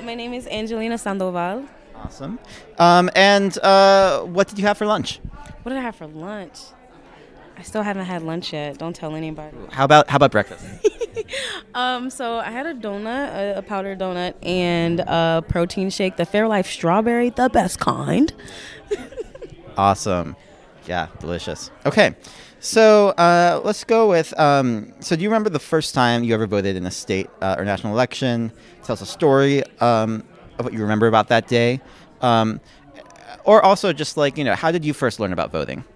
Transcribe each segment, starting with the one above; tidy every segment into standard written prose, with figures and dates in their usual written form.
My name is Angelina Sandoval. Awesome. And what did you have for lunch? What did I have for lunch? I still haven't had lunch yet. Don't tell anybody. How about breakfast? So I had a donut, a powdered donut, and a protein shake, the Fairlife strawberry, the best kind. Awesome. Yeah, delicious. Okay. So let's go with. So do you remember the first time you ever voted in a state or national election? Tell us a story of what you remember about that day, or also just like how did you first learn about voting?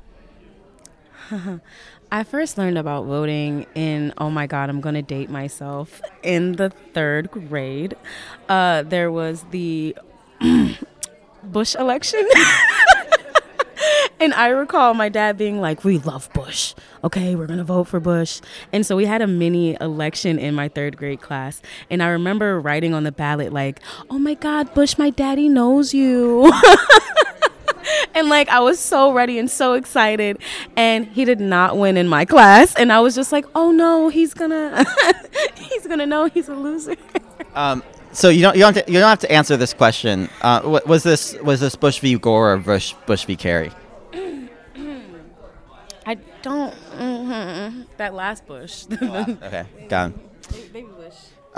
I first learned about voting in, oh my God, I'm going to date myself, in the third grade. There was the Bush election. And I recall my dad being like, we love Bush. Okay, we're going to vote for Bush. And so we had a mini election in my third grade class. And I remember writing on the ballot like, oh my God, Bush, my daddy knows you. And like I was so ready and so excited. And he did not win in my class. And I was just like, oh no, he's gonna know he's a loser. So you don't have to answer this question. Was this Bush v. Gore or Bush v. Kerry? I don't. That last Bush. Okay, got Baby Bush.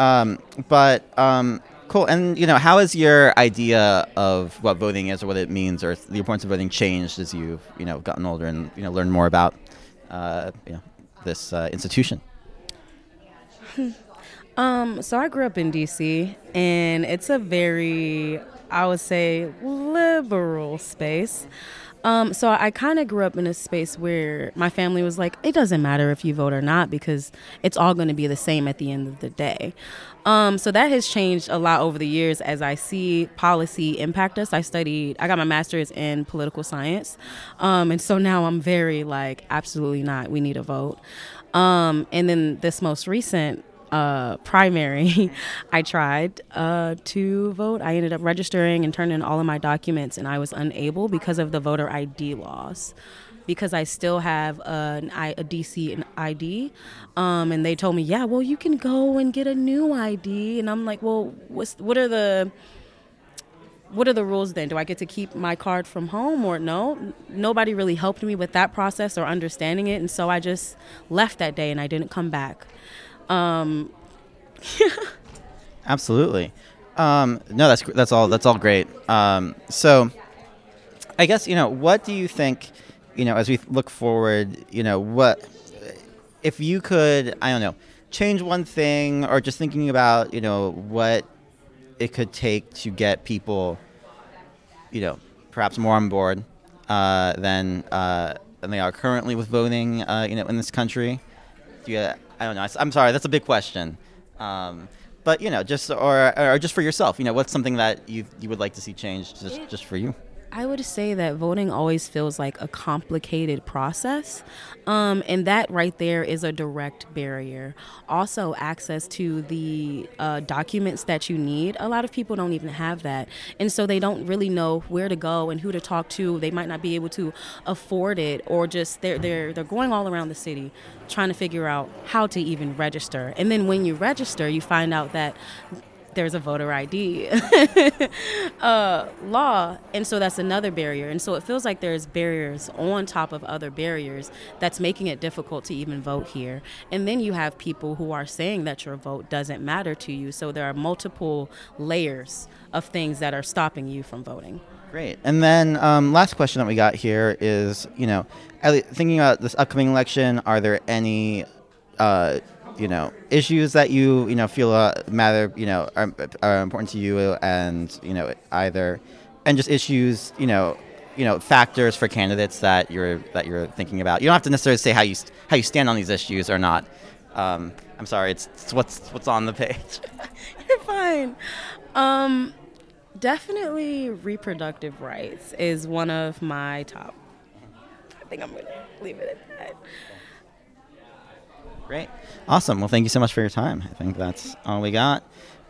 it. Cool. And how has your idea of what voting is or what it means or the importance of voting changed as you've gotten older and learned more about this institution? So I grew up in DC, and it's a very, I would say, liberal space. So I kind of grew up in a space where my family was like, it doesn't matter if you vote or not because it's all going to be the same at the end of the day. So that has changed a lot over the years as I see policy impact us. I got my master's in political science. And so now I'm very like, absolutely not. We need a vote. And then this most recent primary, I tried to vote. I ended up registering and turning in all of my documents, and I was unable because of the voter ID laws. Because I still have a DC ID, and they told me, yeah, well, you can go and get a new ID, and I'm like, well, what are the rules then? Do I get to keep my card from home or no? Nobody really helped me with that process or understanding it, and so I just left that day and I didn't come back. Absolutely. No, that's all great. So I guess, what do you think, as we look forward, what if you could, I don't know, change one thing or just thinking about, what it could take to get people, perhaps more on board than they are currently with voting, in this country. I don't know. I'm sorry. That's a big question. But just or just for yourself, what's something that you would like to see changed just for you? I would say that voting always feels like a complicated process, and that right there is a direct barrier. Also, access to the documents that you need. A lot of people don't even have that, and so they don't really know where to go and who to talk to. They might not be able to afford it, or just they're going all around the city trying to figure out how to even register. And then when you register, you find out that there's a voter ID law, and so that's another barrier. And so it feels like there's barriers on top of other barriers that's making it difficult to even vote here. And then you have people who are saying that your vote doesn't matter to you, so there are multiple layers of things that are stopping you from voting. Great. And then last question that we got here is, thinking about this upcoming election, are there any issues that you feel matter, are important to you, and and just issues, factors for candidates that you're thinking about. You don't have to necessarily say how you stand on these issues or not. I'm sorry, it's what's on the page. You're fine. Definitely reproductive rights is one of my top. I think I'm going to leave it at that. Great. Awesome. Well, thank you so much for your time. I think that's all we got.